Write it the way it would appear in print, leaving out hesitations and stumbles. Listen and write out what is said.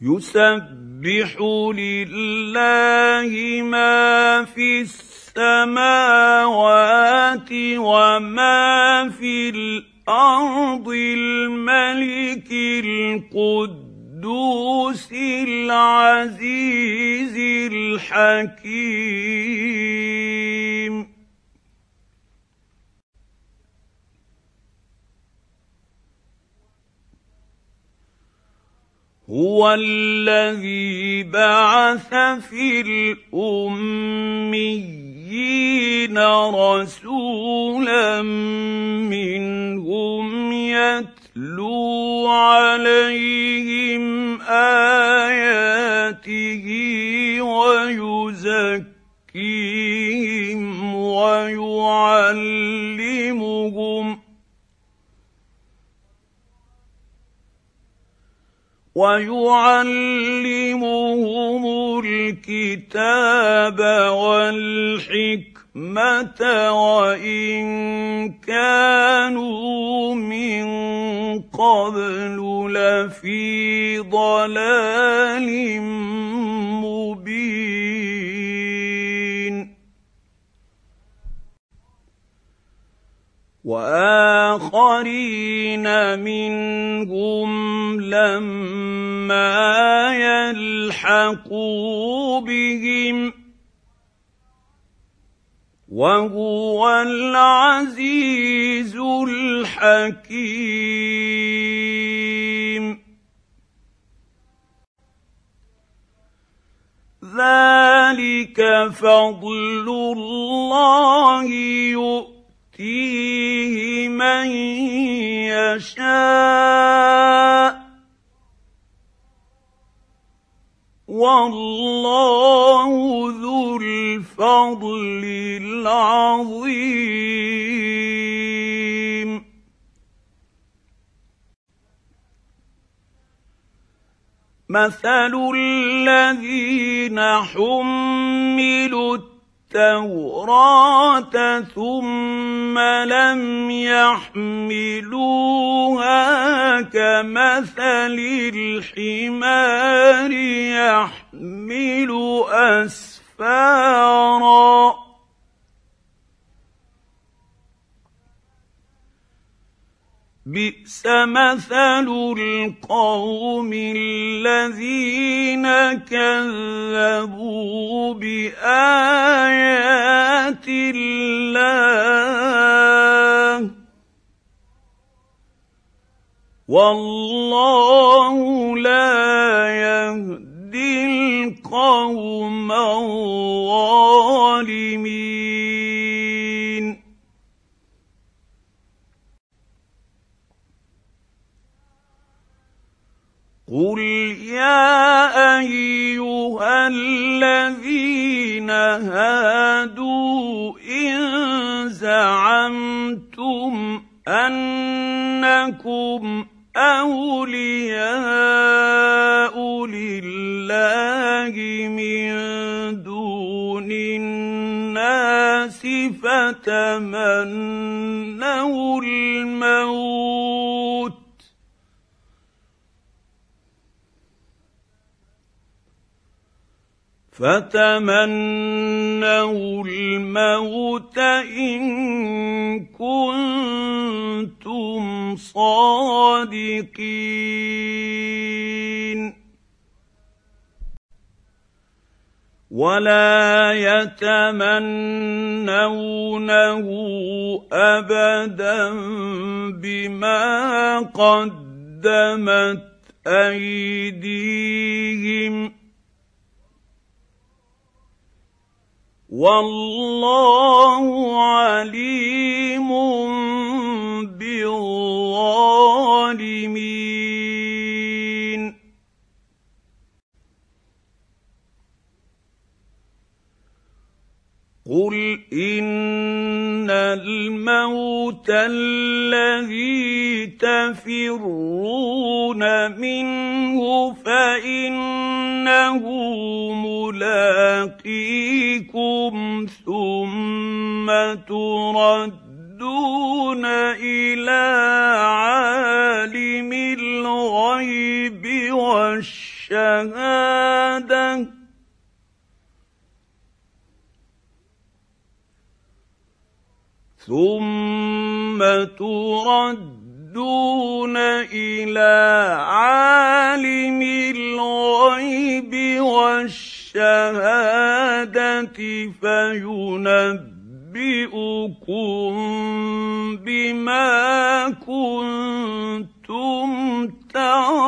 يسبح لله ما في السماوات وما في الأرض الملك القدوس العزيز الحكيم. هو الذي بعث في الأميين رسولا منهم يتلو عليهم آياته ويزكيهم ويعلمهم الكتاب والحكمة وإن كانوا من قبل لفي ضلال مبين. وآخرين منهم لما يلحقوا بهم وهو العزيز الحكيم. ذلك فضل الله يؤتيه من يشاء والله ذو الفضل العظيم. مثل الذين حملوا التوراة ثم لم يحملوها كمثل الحمار يحمل أسفارا بئس مثل القوم الذين كذبوا بآيات الله والله لا يهدي القوم الظالمين. قل يا أيها الذين هادوا إن زعمتم أنكم أولياء لله من دون الناس فتمنوا الموت إن كنتم صادقين. ولا يتمنونه أبدا بما قدمت أيديهم والله عليم بالظالمين. قل إن الموت الذي تفرون منه فإنه ملاقيكم ثم تردون إلى عالم الغيب والشهادة ثم تردون الى عالم الغيب والشهاده فينبئكم بما كنتم تعملون.